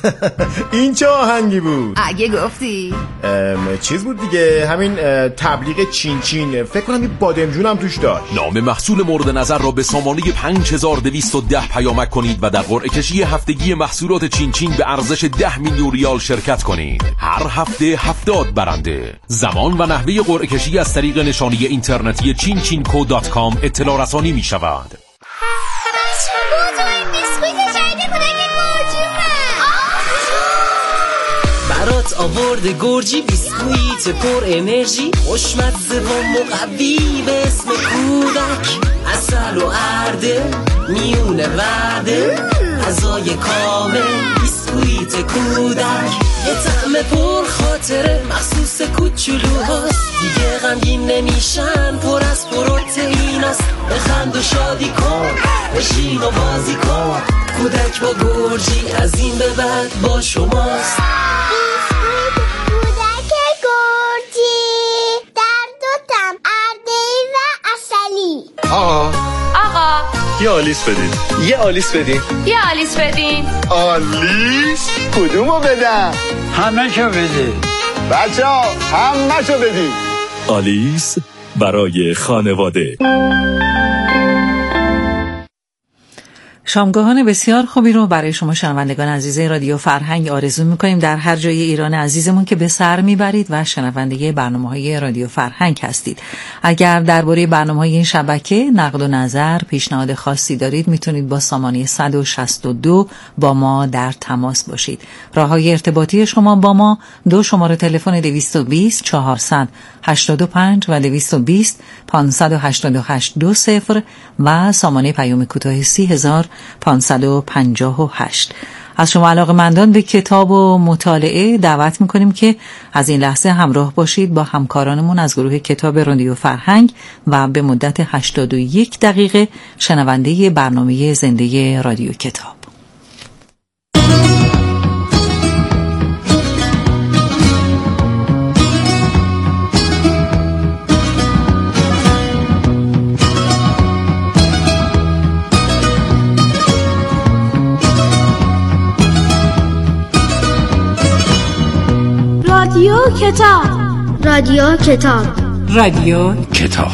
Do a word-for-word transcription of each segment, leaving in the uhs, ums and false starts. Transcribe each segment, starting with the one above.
این چه آهنگی بود؟ اگه گفتی چیز بود دیگه، همین تبلیغ چین چین، فکر کنم این بادمجون هم توش داشت. نام محصول مورد نظر را به سامانه پنج هزار و دویست و ده پیامک کنید و در قرعه کشی هفتگی محصولات چین چین به ارزش ده میلیون ریال شرکت کنید. هر هفته هفتاد برنده. زمان و نحوه قرعه کشی از طریق نشانی اینترنتی چین چین کو دات کام اطلاع رسانی می شود. برات آورده گرجی بیسکویت پر انرژی، خوشمزه و مقوی به اسم کودک، عسل و ارده میونه وعده، غذای کامل بیسکویت کودک، یه طعم پر خاطره مخصوص کوچولوهاست، دیگه غمگین نمیشن، پر از پروتئیناست، بخند و شادی کن، بشین و بازی کن، کودک با گرجی از این به بعد با شماست. آقا آقا یه آلیس بدین. یه آلیس بدین. یه آلیس بدین. آلیس؟ کدومو بدم؟ همه شو بدین بچه ها همه شو بدین. آلیس برای خانواده. شامگاهان بسیار خوبی رو برای شما شنوندگان عزیز رادیو فرهنگ آرزو می‌کنیم در هر جای ایران عزیزمون که به سر میبرید و شنونده برنامه‌های رادیو فرهنگ هستید. اگر درباره برنامه‌های این شبکه نقد و نظر، پیشنهاد خاصی دارید، میتونید با سامانه صد و شصت و دو با ما در تماس باشید. راه‌های ارتباطی شما با ما دو شماره تلفن دویست و بیست چهارصد و هشتاد و پنج و دویست و بیست پانصد و هشتاد و هشت دو صفر و سامانه پیام کوتاه سی هزار پانصد و پنجاه و هشت. از شما علاقه‌مندان به کتاب و مطالعه دعوت می‌کنیم که از این لحظه همراه باشید با همکارانمون از گروه کتاب رادیو فرهنگ و به مدت هشتاد و یک دقیقه شنونده برنامه زنده رادیو کتاب. رادیو کتاب. رادیو کتاب. رادیو کتاب.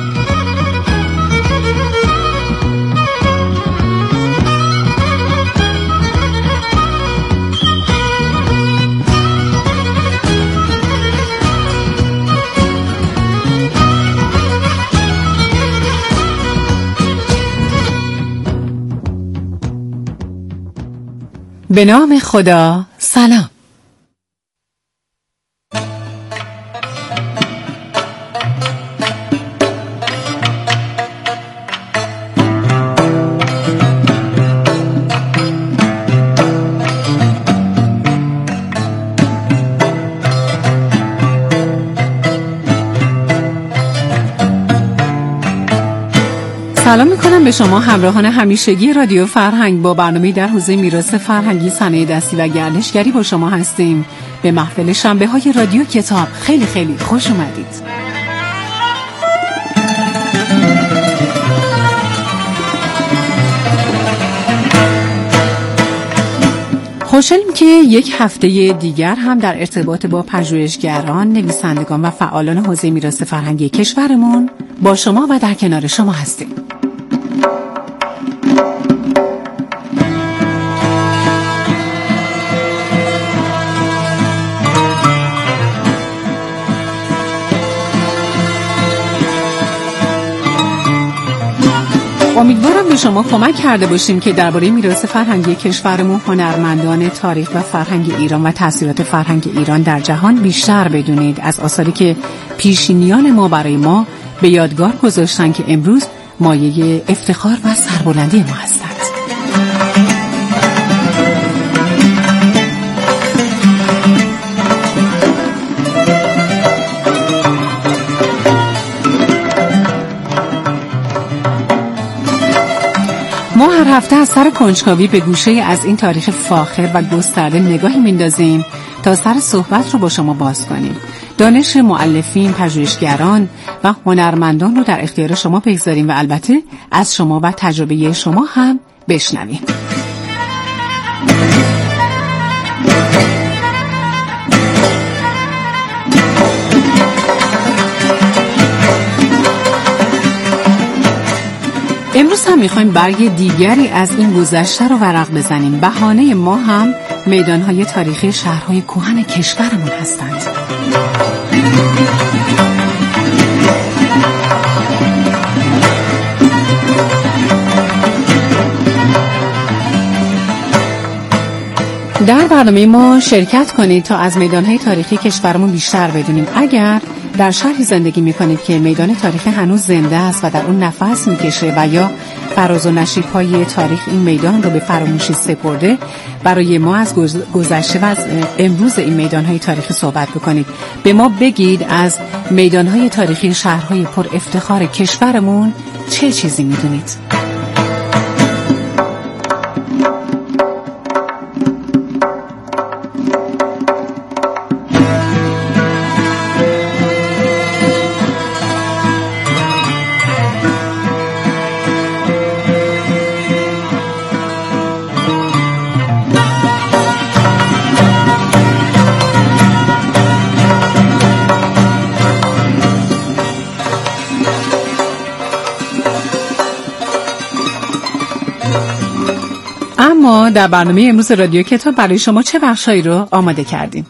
به نام خدا. سلام. سلام میکنم به شما همراهان همیشگی رادیو فرهنگ. با برنامه در حوزه میراث فرهنگی، صنایع دستی و گردشگری با شما هستیم. به محفل شنبه های رادیو کتاب خیلی خیلی خوش اومدید. خوشحالیم که یک هفته دیگر هم در ارتباط با پژوهشگران، نویسندگان و فعالان حوزه میراث فرهنگی کشورمون با شما و در کنار شما هستیم. امیدوارم به شما کمک کرده باشیم که درباره میراث فرهنگی کشورمون، هنرمندان، تاریخ و فرهنگ ایران و تأثیرات فرهنگ ایران در جهان بیشتر بدونید، از آثاری که پیشینیان ما برای ما به یادگار گذاشتن که امروز مایه افتخار و سربلندی ما هستند. ما هر هفته از سر کنجکاوی به گوشه از این تاریخ فاخر و گسترده نگاهی میندازیم تا سر صحبت رو با شما باز کنیم. دانش مؤلفین، پژوهشگران و هنرمندان رو در اختیار شما بگذاریم و البته از شما و تجربه شما هم بشنویم. امروز هم میخوایم برگ دیگری از این گذشته رو ورق بزنیم. بهانه ما هم میدانهای تاریخی شهرهای کهن کشورمون هستند. در برنامه ما شرکت کنید تا از میدانهای تاریخی کشورمون بیشتر بدونیم. اگر در شهری زندگی میکنید که میدان تاریخی هنوز زنده است و در اون نفس میکشه و یا فراز و نشیب‌های تاریخ این میدان رو به فراموشی سپرده، برای ما از گذشته و از امروز این میدانهای تاریخی صحبت بکنید. به ما بگید از میدانهای تاریخی شهرهای پر افتخار کشورمون چه چیزی میدونید؟ اما در برنامه امروز رادیو کتاب برای شما چه بخشایی رو آماده کردیم؟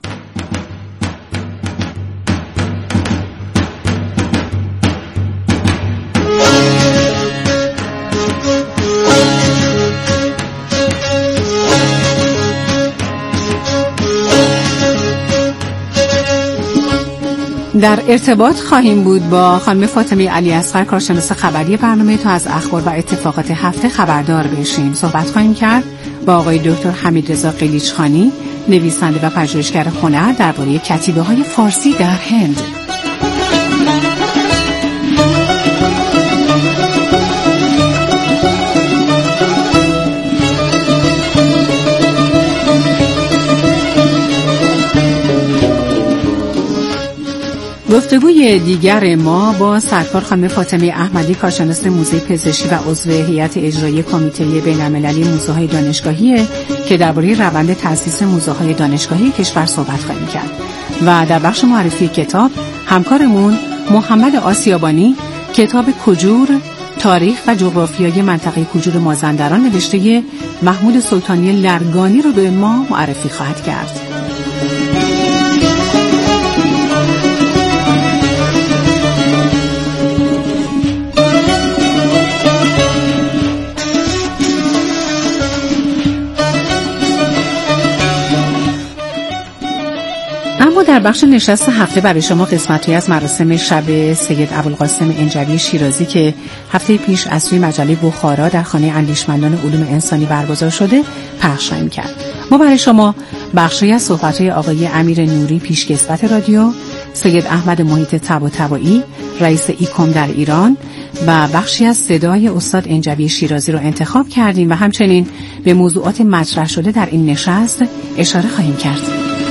در ارتباط خواهیم بود با خانم فاطمه علی اصغر، کارشناس خبری برنامه، تا از اخبار و اتفاقات هفته خبردار بشیم. صحبت خواهیم کرد با آقای دکتر حمیدرضا قلیچخانی، نویسنده و پژوهشگر هنر، درباره کتیبه‌های فارسی در هند. گفتگوی دیگر ما با سرکار خانم فاطمه احمدی، کارشناس موزه پزشکی و عضو هیئت اجرایی کمیته بین‌المللی موزه‌های دانشگاهی که درباره روند تأسیس موزه‌های دانشگاهی کشور صحبت خواهیم کرد. و در بخش معرفی کتاب همکارمون محمد آسیابانی کتاب کجور، تاریخ و جغرافیای منطقه کجور مازندران نوشته محمود سلطانی لرگانی رو به ما معرفی خواهد کرد. اما در بخش نشست هفته برای شما قسمتی از مراسم شب سید ابوالقاسم انجوی شیرازی که هفته پیش از سوی مجله بخارا در خانه اندیشمندان علوم انسانی برگزار شده پخش خواهیم کرد. ما برای شما بخشی از صحبت‌های آقای امیر نوری، پیشکسوت رادیو، سید احمد محیط طباطبایی، رئیس ایکوم در ایران و بخشی از صدای استاد انجوی شیرازی رو انتخاب کردیم و همچنین به موضوعات مطرح شده در این نشست اشاره خواهیم کرد.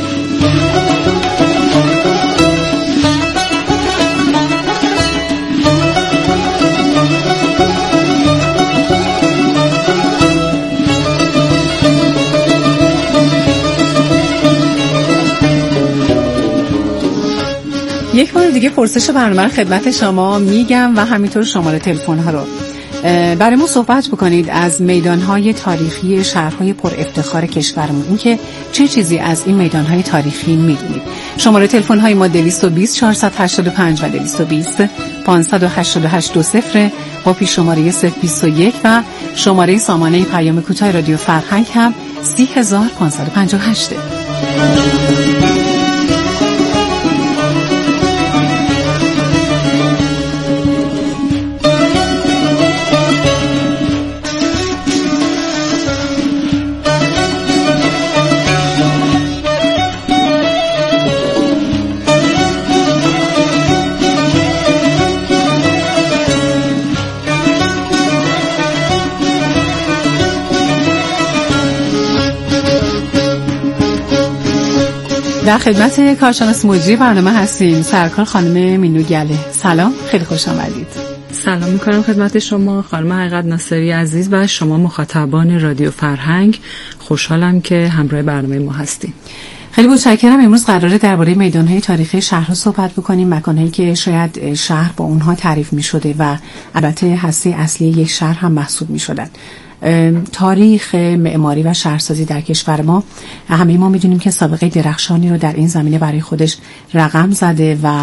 یک بار دیگه پرسش برنامه رو خدمت شما میگم و همینطور شماره تلفن ها رو برای ما صحبت بکنید از میدانهای تاریخی شهرهای پر افتخار کشورمون، این که چه چیزی از این میدانهای تاریخی میدونید. شماره تلفن های ما دویست و بیست چهارصد و هشتاد و پنج و دویست و بیست پانصد و هشتاد و هشت دو صفر با پیش شماره صفر بیست و یک و شماره سامانه پیام کوتاه رادیو فرهنگ هم سی هزار و پانصد و پنجاه و هشت. در خدمت کارشناس مجری برنامه هستیم، سرکار خانم مینو گله. سلام، خیلی خوش آمدید. سلام میکنم خدمت شما خانم حقیقت ناصری عزیز و شما مخاطبان رادیو فرهنگ. خوشحالم که همراه برنامه ما هستیم. خیلی متشکرم. امروز قراره درباره میدان‌های تاریخی شهرها صحبت بکنیم، مکان‌هایی که شاید شهر با اونها تعریف می‌شده و البته هسته اصلی یک شهر هم محسوب می‌شدن. تاریخ معماری و شهرسازی در کشور ما، همه ما می‌دونیم که سابقه درخشانی رو در این زمینه برای خودش رقم زده و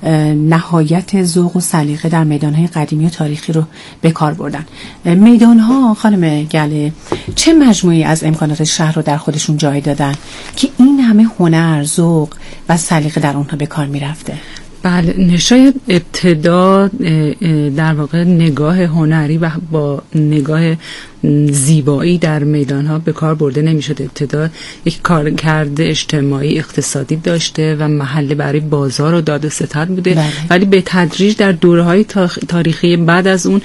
نهایت ذوق و سلیقه در میدان‌های قدیمی و تاریخی رو به کار بردن. میدان‌ها خانم گله چه مجموعی از امکانات شهر رو در خودشون جای دادن که این همه هنر، ذوق و سلیقه در اونها به کار می‌رفته؟ بله، شاید ابتدا در واقع نگاه هنری و با نگاه زیبایی در میدان‌ها به کار برده نمی‌شد. ابتدا یک کارکرد اجتماعی اقتصادی داشته و محل برای بازار و داد و ستد بوده. بله. ولی به تدریج در دوره‌های تاریخی بعد از اون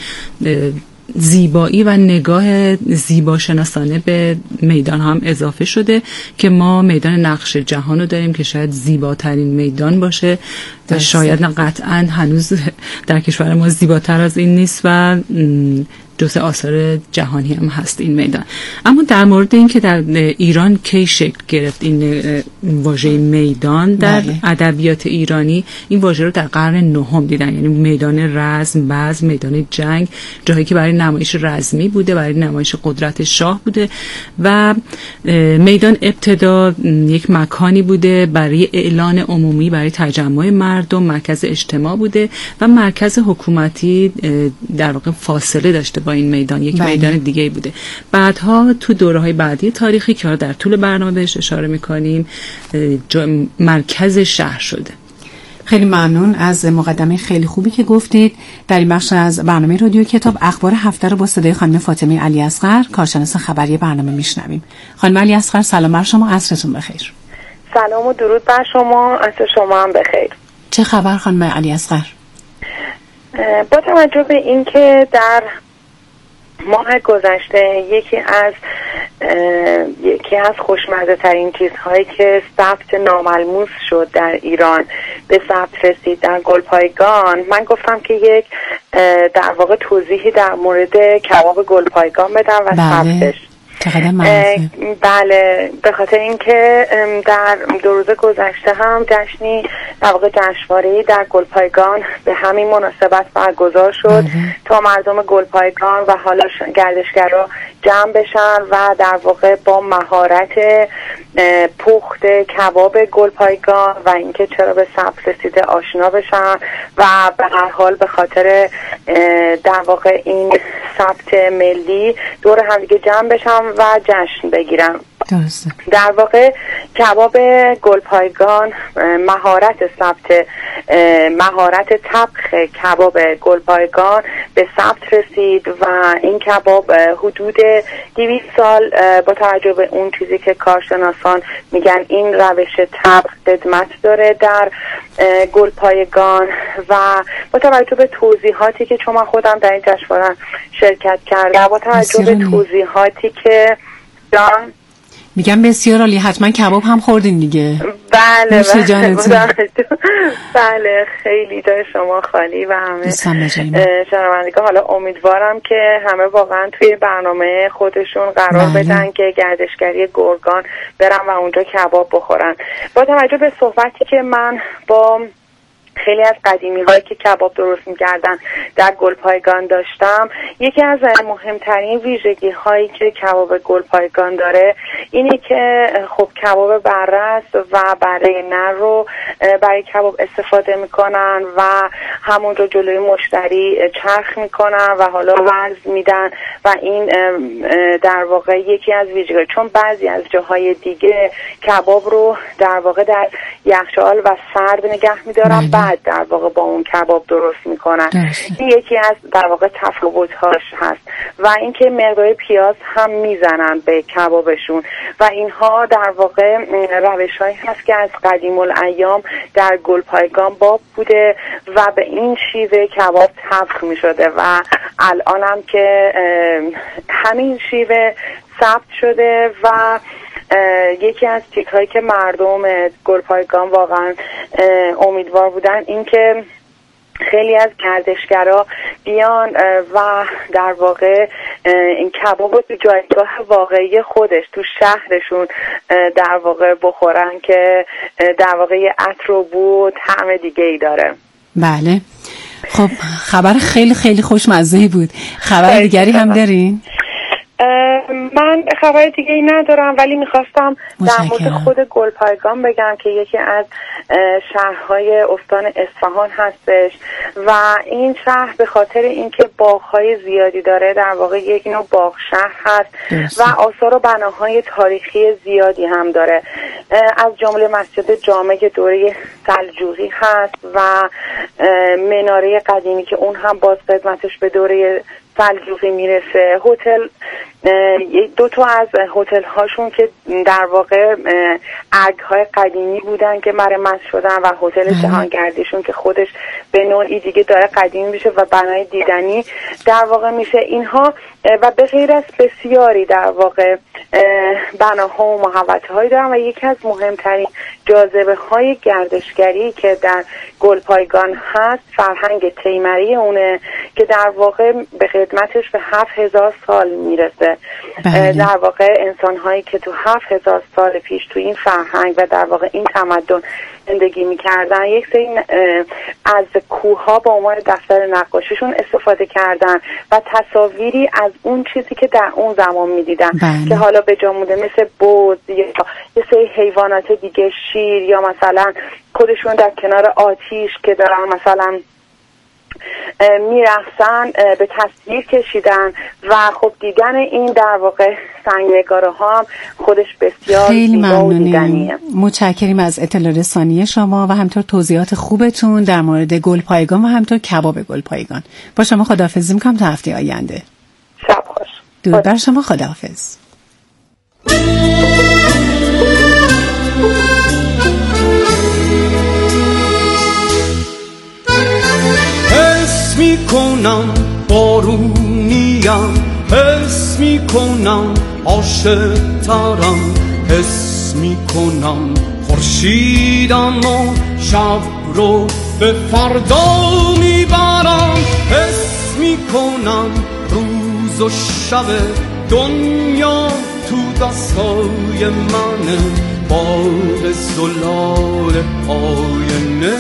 زیبایی و نگاه زیباشناسانه به میدان هم اضافه شده که ما میدان نقش جهان رو داریم که شاید زیباترین میدان باشه و شاید نه قطعا هنوز در کشور ما زیباتر از این نیست و جزء آثار جهانی هم هست این میدان. اما در مورد این که در ایران کی شکل گرفت این واژه میدان، در ادبیات ایرانی این واژه رو در قرن نهم دیدن، یعنی میدان رزم، بزم، میدان جنگ، جایی که برای نمایش رزمی بوده، برای نمایش قدرت شاه بوده و میدان ابتدا یک مکانی بوده برای اعلان عمومی، برای تجمع مردم، مرکز اجتماع بوده و مرکز حکومتی در واقع فاصله داشته با این میدان، یک بله. میدان دیگه بوده. بعدها تو دوره‌های بعدی تاریخی که در طول برنامه بهش اشاره می‌کنیم مرکز شهر شده. خیلی ممنون از مقدمه خیلی خوبی که گفتید. در این بخش از برنامه رادیو کتاب اخبار هفته رو با صدای خانم فاطمه علی اصغر، کارشناس خبری برنامه میشنویم. خانم علی اصغر سلام بر شما، عصرتون بخیر. سلام و درود بر شما، عصر شما هم بخیر. چه خبر خانم علی اصغر؟ با توجه به اینکه در ماه گذشته یکی از یکی از خوشمزه ترین چیزهایی که ثبت ناملموس شد در ایران به ثبت رسید در گلپایگان، من گفتم که یک در واقع توضیحی در مورد کباب گلپایگان بدم و ثبتش. بله، به خاطر اینکه در دو روز گذشته هم جشنی در واقع جشنواره‌ای در گلپایگان به همین مناسبت برگزار شد تا مردم گلپایگان و حالا گردشگرا جمع بشن و در واقع با مهارت پخت کباب گلپایگان و اینکه چرا به ثبت رسیده آشنا بشن و به هر حال به خاطر در واقع این ثبت ملی دور هم دیگه جمع بشن و جشن بگیرم. درسته. در واقع کباب گلپایگان مهارت ثبت مهارت طبخ کباب گلپایگان به ثبت رسید و این کباب حدود دویست سال با توجه به اون چیزی که کارشناسان میگن این روش طبخ خدمت داره در گلپایگان و با توجه به توضیحاتی که چون من خودم در این جشنواره شرکت کردم، با توجه به توضیحاتی که جان میگم بسیار عالی، حتما کباب هم خوردین دیگه. بله بله بله خیلی جای شما خالی و همه شنوندگان. حالا امیدوارم که همه واقعا توی برنامه خودشون قرار بله. بدن که گردشگری گرگان برن و اونجا کباب بخورن. با توجه به صحبتی که من با خیلی از قدیمی هایی که کباب درست می‌کردن در گلپایگان داشتم، یکی از مهمترین ویژگی هایی که کباب گلپایگان داره اینه که خب کباب بره است و بره نر رو برای کباب استفاده میکنن و همون رو جلوی مشتری چرخ میکنن و حالا وزن میدن و این در واقع یکی از ویژگی، چون بعضی از جاهای دیگه کباب رو در واقع در یخچال و سرد نگه میدارن بعد در واقع با اون کباب درست میکنن. این یکی از در واقع تفاوت‌هاش هست و اینکه مقدار پیاز هم میزنن به کبابشون و اینها در واقع روش‌هایی هست که از قدیم الایام در گلپایگان باب بوده و به این شیوه کباب طبخ میشده و الان هم که همین شیوه ثبت شده و یکی از چیزهایی که مردم گلپایگان واقعا امیدوار بودن این که خیلی از گردشگرا بیان و در واقع این کباب رو تو جایگاه واقعی خودش تو شهرشون در واقع بخورن که در واقع عطر و بو طعم دیگه ای داره. بله. خب خبر خیلی خیلی خوشمزه‌ای بود. خبر دیگری هم دارین؟ من خبر دیگه ای ندارم، ولی میخواستم در مورد خود گلپایگان بگم که یکی از شهرهای استان اصفهان هستش و این شهر به خاطر اینکه باغ‌های زیادی داره در واقع یک نوع باغ شهر هست درست. و آثار و بناهای تاریخی زیادی هم داره، از جمله مسجد جامع دوره سلجوقی هست و مناره قدیمی که اون هم باز قدمتش به دوره سلجوقی میرسه. هتل دو تا از هتل هاشون که در واقع ارگ های قدیمی بودن که مرمت شدن و هتل جهانگردیشون که خودش به نوعی دیگه داره قدیمی میشه و بنای دیدنی در واقع میشه. اینها و به غیر از بسیاری در واقع بناها و محوطه هایی دارن و یکی از مهمترین جاذبه های گردشگری که در گلپایگان هست فرهنگ تیمری اونه که در واقع به خدمتش به هفت هزار سال میرسه. بله. در واقع انسان هایی که تو هفت هزار سال پیش تو این فرهنگ و در واقع این تمدن زندگی میکردن یک سری از کوه ها با عنوان دفتر نقاشیشون استفاده کردن و تصاویری از اون چیزی که در اون زمان میدیدن بله. که حالا به جا مونده مثل بز یا یه سری حیوانات دیگه، شیر یا مثلا خودشون در کنار آتیش که دارن مثلا میرخصن به تصویر کشیدن و خب دیدن این در واقع سنگنگاره ها هم خودش بسیار خیلی ممنونیم. متشکریم از اطلاع رسانی شما و همطور توضیحات خوبتون در مورد گلپایگان و همطور کباب گلپایگان. با شما خداحافظی میکنم تا هفته آینده. شب خوش. درود بر شما. خداحافظ. حس میکنم بارونیم، حس میکنم عاشق ترم، حس میکنم خورشیدم و شب رو به فردا میبرم، حس میکنم روز و شب دنیا تو دستای منه، باد زلال آینه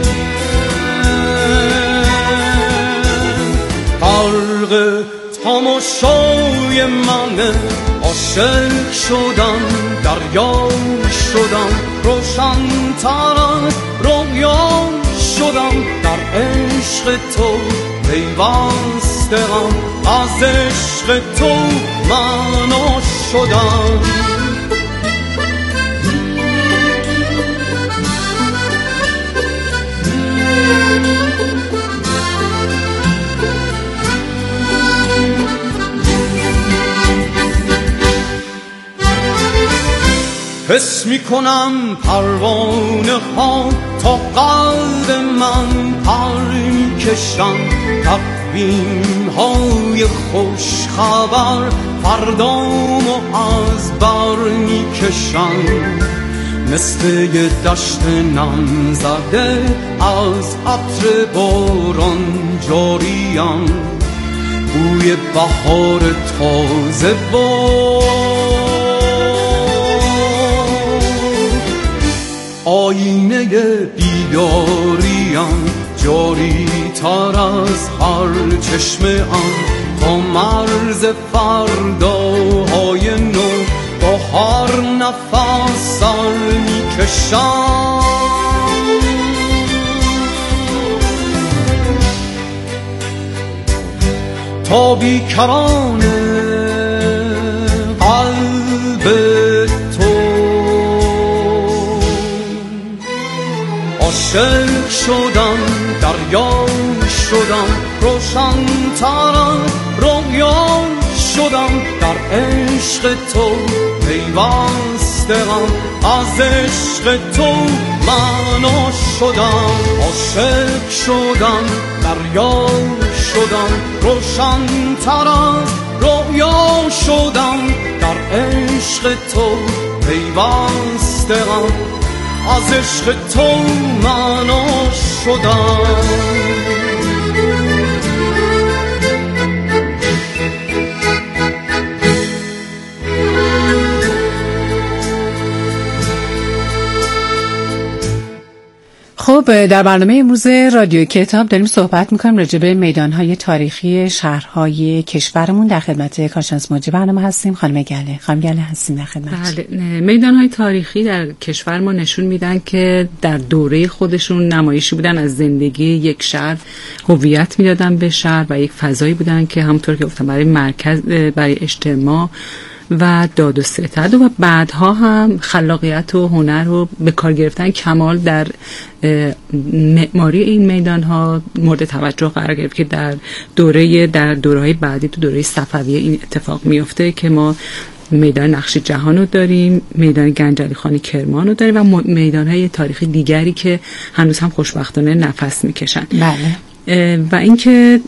غرق تماشای منه، عاشق شدم دریا شدم، روشن ترم رویا شدم، در عشق تو پیوستم، از عشق تو معنا شدم. حس میکنم پروانه ها تا قلب من پر میکشن، تقویم های خوش خبر فردامو از بر میکشن، مثل یه دشت نم زده از عطر باران جاریم، بوی بهار تازه با آینه بیداریم، جاری تر از هر چشمه ام، تا مرز فرداهای نو با هر نفس سر میکشم، تا بیکران قلب تو عاشق شدم دریا شدم، روشن ترم رویا شدم، در عشق تو پیوستم، از عشق تو معنا شدم، عاشق شدم دریا شدم، روشن ترم رویا شدم، در عشق تو پیوستم، از عشق تو معنا شدم. خب در برنامه امروز رادیو کتاب داریم صحبت میکنیم راجع به میدانهای تاریخی شهرهای کشورمون. در خدمت کارشناس مجری برنامه هستیم خانم گله. خانم گله هستیم در خدمت. بله، میدانهای تاریخی در کشور ما نشون میدن که در دوره خودشون نمایشی بودن از زندگی یک شهر، هویت میدادن به شهر و یک فضایی بودن که همونطور که گفتم برای مرکز، برای اجتماع و داد و ستد و بعدها هم خلاقیت و هنر رو به کار گرفتن کمال در معماری این میدان ها مورد توجه قرار گرفت که در دوره در دوره‌های بعدی تو دوره صفویه این اتفاق میفته که ما میدان نقش جهان رو داریم، میدان گنجلی خانی کرمان رو داریم و میدان‌های تاریخی دیگری که هنوز هم خوشبختانه نفس میکشن. بله. و اینکه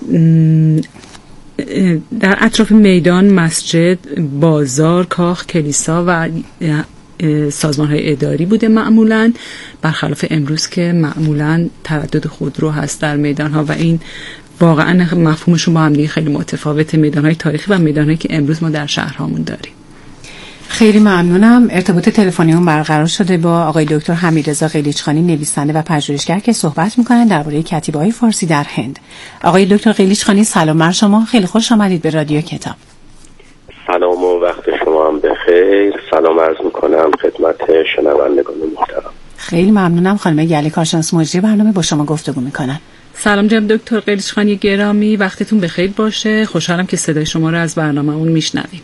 در اطراف میدان مسجد، بازار، کاخ، کلیسا و سازمان‌های اداری بوده معمولاً، برخلاف امروز که معمولاً تردد خودرو هست در میدان‌ها و این واقعاً مفهومشون با هم دیگه خیلی متفاوته، میدان‌های تاریخی و میدان‌هایی که امروز ما در شهرهامون داریم. خیلی ممنونم. ارتباط تلفنیمون برقرار شده با آقای دکتر حمیدرضا قلیچخانی، نویسنده و پژوهشگر که صحبت می‌کنن درباره کتیبه‌های فارسی در هند. آقای دکتر قلیچخانی سلام بر شما، خیلی خوش آمدید به رادیو کتاب. سلام و وقت شما هم بخیر. سلام عرض می‌کنم خدمت شنوندگان محترم. خیلی ممنونم. خانم گله کارشناس مجری برنامه با شما گفتگو می‌کنن. سلام جناب دکتر قلیچخانی گرامی، وقتتون بخیر باشه. خوشحالم که صدای شما رو از برنامه‌مون میشنویم.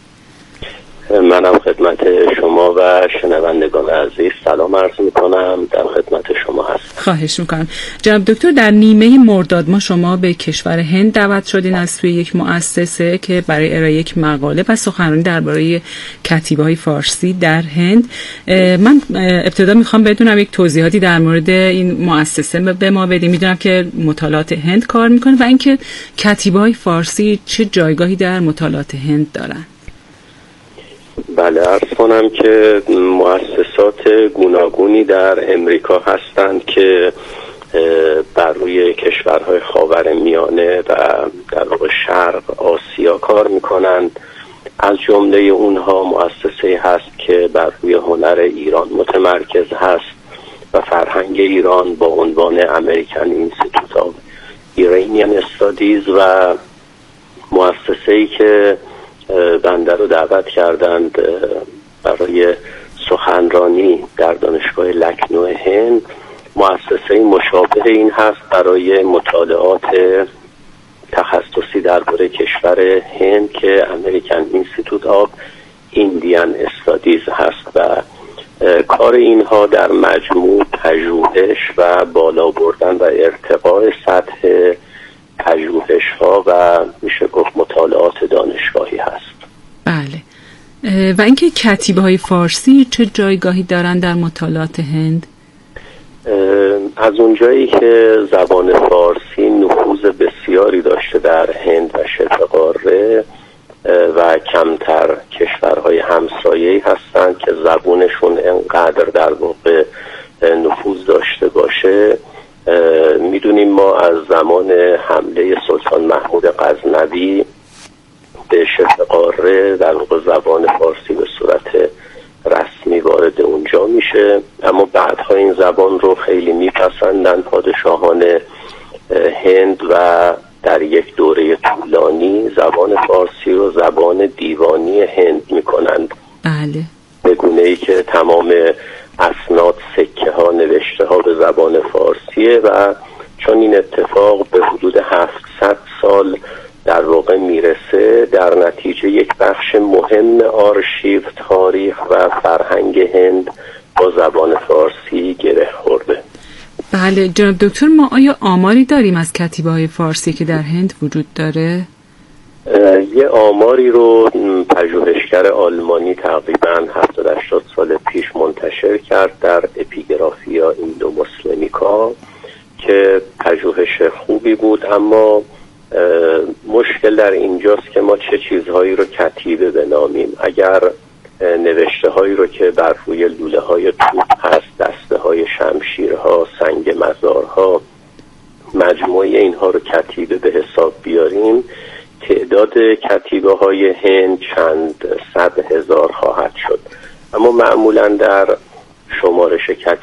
منم خدمت شما و شنوندگان عزیز سلام عرض میکنم، در خدمت شما هستم. خواهش میکنم. جناب دکتر، در نیمه مرداد ما شما به کشور هند دعوت شدین از سوی یک مؤسسه که برای ارائه یک مقاله و سخنرانی درباره کتیبه‌های فارسی در هند. من ابتدا میخوام بدونم یک توضیحاتی در مورد این مؤسسه به ما بدید. میدونم که مطالعات هند کار میکنه و اینکه کتیبه‌های فارسی چه جایگاهی در مطالعات هند دارن. بله، عرض کنم که مؤسسات گوناگونی در امریکا هستند که بر روی کشورهای خاورمیانه و در واقع شرق آسیا کار میکنند. از جمله اونها مؤسسه هست که بر روی هنر ایران متمرکز هست و فرهنگ ایران با عنوان امریکن اینستیتوت آف ایرانیان استادیز و مؤسسه‌ای که بنده رو دعوت کردند برای سخنرانی در دانشگاه لکنو هند. مؤسسه مشابه این هست برای مطالعات تخصصی درباره کشور هند که امریکن اینستیتوت آف ایندیان استادیز هست و کار اینها در مجموع پژوهش و بالا بردن و ارتقاء سطح پژوهش ها و میشه گفت مطالعات دانشگاهی هست. بله. و اینکه کتیبه های فارسی چه جایگاهی دارن در مطالعات هند؟ از اونجایی که زبان فارسی نفوذ بسیاری داشته در هند و شبه قاره و کمتر کشورهای همسایه‌ای هستند که زبانشون انقدر در واقع نفوذ داشته باشه، میدونیم ما از زمان حمله سلطان محمود غزنوی به شبه قاره در واقع زبان فارسی به صورت رسمی وارد اونجا میشه، اما بعدها این زبان رو خیلی میپسندن پادشاهان هند و در یک دوره طولانی زبان فارسی رو زبان دیوانی هند میکنند. بله. به گونه‌ای که تمام اسناد، سکه ها، نوشته ها به زبان فارسیه و چون این اتفاق به حدود هفتصد سال در واقع میرسه، در نتیجه یک بخش مهم آرشیو، تاریخ و فرهنگ هند با زبان فارسی گره خورده. بله جناب دکتر، ما آیا آماری داریم از کتیبه های فارسی که در هند وجود داره؟ یه آماری رو پژوهشگر آلمانی تقریباً هفتاد هشتاد سال پیش منتشر کرد در اپیگرافیا ایندو مسلمیکا که پژوهش خوبی بود، اما مشکل در اینجاست که ما چه چیزهایی رو کتیبه بنامیم. اگر نوشته هایی رو که بر روی لوله های توپ هست، دسته های شمشیرها، سنگ مزارها، مجموعه اینها رو کتیبه به حساب بیاریم، تعداد کتیبه های هند چند صد هزار خواهد شد. اما معمولا در شمارش کتیبه ها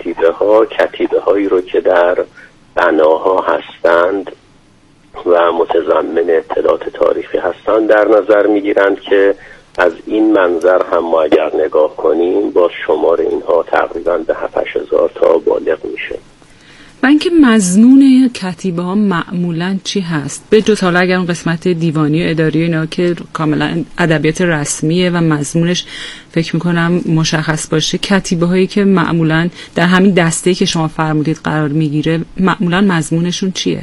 ها کتیبه هایی رو که در بناها هستند و متضمن اطلاعات تاریخی هستند در نظر میگیرند که از این منظر هم ما اگر نگاه کنیم با شمار اینها تقریبا به هفت هزار تا بالغ میشه. و اینکه مضمون کتیبه ها معمولا چی هست؟ به جز حالا اگر اون قسمت دیوانی و اداری اینا که کاملا ادبیات رسمیه و مضمونش فکر میکنم مشخص باشه، کتیبه هایی که معمولا در همین دسته‌ای که شما فرمودید قرار میگیره معمولا مضمونشون چیه؟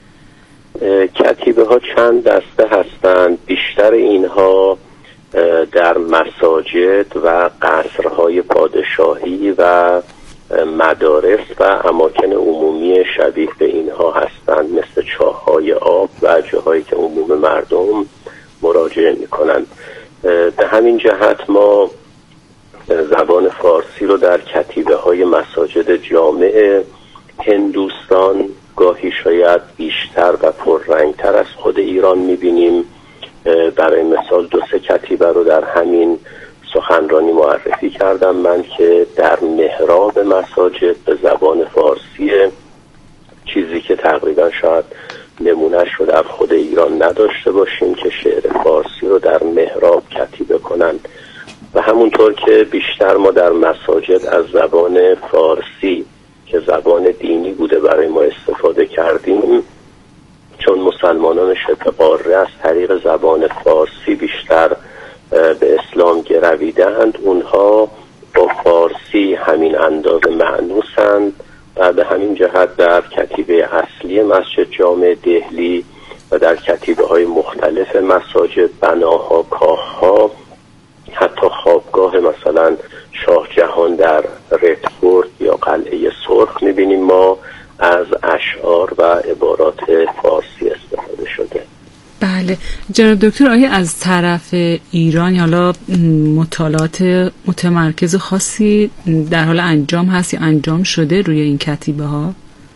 کتیبه ها چند دسته هستند. بیشتر اینها در مساجد و قصرهای پادشاهی و مدارس و اماکن عمومی شبیه به اینها هستند، مثل چاه‌های آب و جاهایی که عموم مردم مراجعه می‌کنند. به همین جهت ما زبان فارسی رو در کتیبه‌های مساجد جامع هندوستان گاهی شاید بیشتر و پررنگتر از خود ایران می‌بینیم. برای مثال دو سه کتیبه رو در همین سخنرانی معرفی کردم من که در محراب مساجد به زبان فارسی، چیزی که تقریبا شاید نمونهش رو در خود ایران نداشته باشیم که شعر فارسی رو در محراب کتیبه کنند. و همونطور که بیشتر ما در مساجد از زبان فارسی که زبان دینی بوده برای ما استفاده کردیم، چون مسلمانان شبه قاره از طریق زبان فارسی بیشتر به اسلام گرویدند، اونها با فارسی همین اندازه مأنوسند و به همین جهت در کتیبه اصلی مسجد جامع دهلی و در کتیبه های مختلف مساجد، بناها، کاخها، حتی خوابگاه مثلا شاه جهان در ردفورد یا قلعه سرخ میبینیم ما از اشعار و عبارات فارسی استفاده شده. بله جناب دکتر، آیا از طرف ایران حالا مطالعات متمرکز خاصی در حال انجام هست یا انجام شده روی این کتیبه ها؟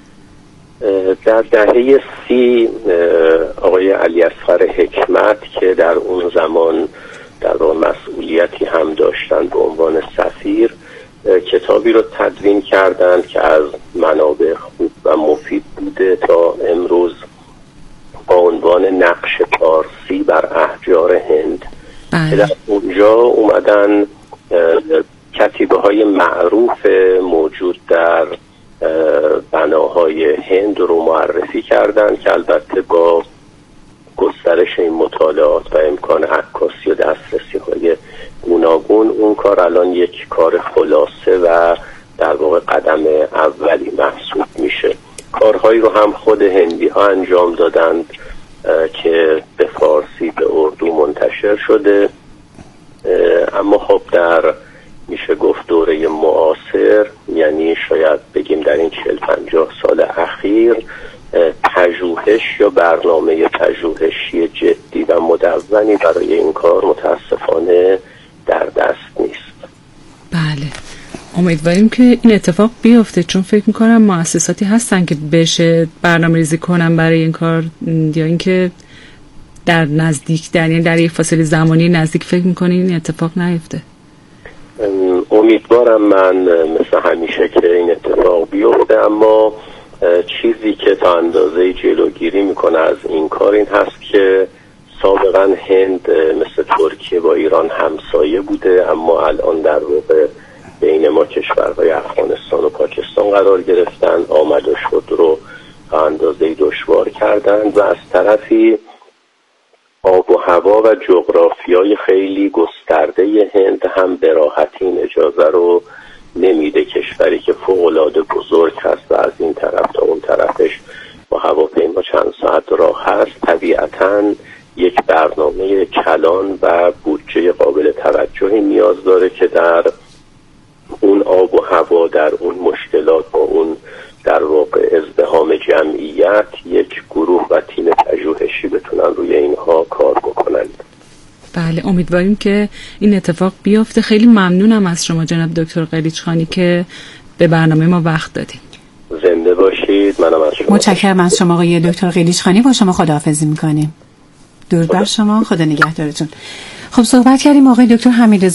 در دهه سی آقای علی اصغر حکمت که در اون زمان در واقع مسئولیتی هم داشتن به عنوان سفیر، کتابی رو تدوین کردند که از منابع خوب و مفید بوده تا امروز با عنوان نقش پارسی بر احجار هند. که در اونجا اومدن کتیبه های معروف موجود در بناهای هند رو معرفی کردند که البته با گسترش این مطالعات و امکان عکاسی و دسترسی های گوناگون اون کار الان یک کار خلاصه و در واقع قدم اولی محسوب میشه. کارهایی رو هم خود هندی ها انجام دادند که به فارسی به اردو منتشر شده، اما خب در میشه گفت دوره معاصر، یعنی شاید بگیم در این چهل پنجاه سال اخیر، پژوهش یا برنامه پژوهشی جدی و مدونی برای این کار متاسفانه در دست نیست. بله، امیدواریم که این اتفاق بیفته، چون فکر میکنم مؤسساتی هستن که بشه برنامه ریزی کنن برای این کار، یا اینکه در نزدیک در یعنی در یک فاصله زمانی نزدیک فکر میکنین این اتفاق نیفته. امیدوارم من مثل همیشه که این اتفاق بیفته، اما چیزی که تا اندازه جلوگیری میکنه از این کار این هست که سابقا هند مثل ترکیه با ایران همسایه بوده، اما الان در واقع بین ما کشورهای افغانستان و پاکستان قرار گرفتن، آمد و شد رو تا اندازه دشوار کردند و از طرفی آب و هوا و جغرافیای خیلی گسترده هند هم به راحتی این اجازه رو نمیده. کشوری که فوق‌العاده بزرگ هست و از این طرف تا اون طرفش با هواپیما چند ساعت راه هست، طبیعتاً یک برنامه کلان و بودجه قابل توجهی نیاز داره که در اون آب و هوا، در اون مشکلات با اون در واقع ازدحام جمعیت، یک گروه و تیم پژوهشی بتونن روی اینها کار بکنند. بله، امیدواریم که این اتفاق بیفته. خیلی ممنونم از شما جناب دکتر قلیچخانی که به برنامه ما وقت دادید. زنده باشید. منم از شما متشکرم از شما آقای دکتر قلیچخانی. با شما خداحافظی میکنیم. درود بر شما، خدا نگهدارتون. خب صحبت کردیم آقای دکتر حمید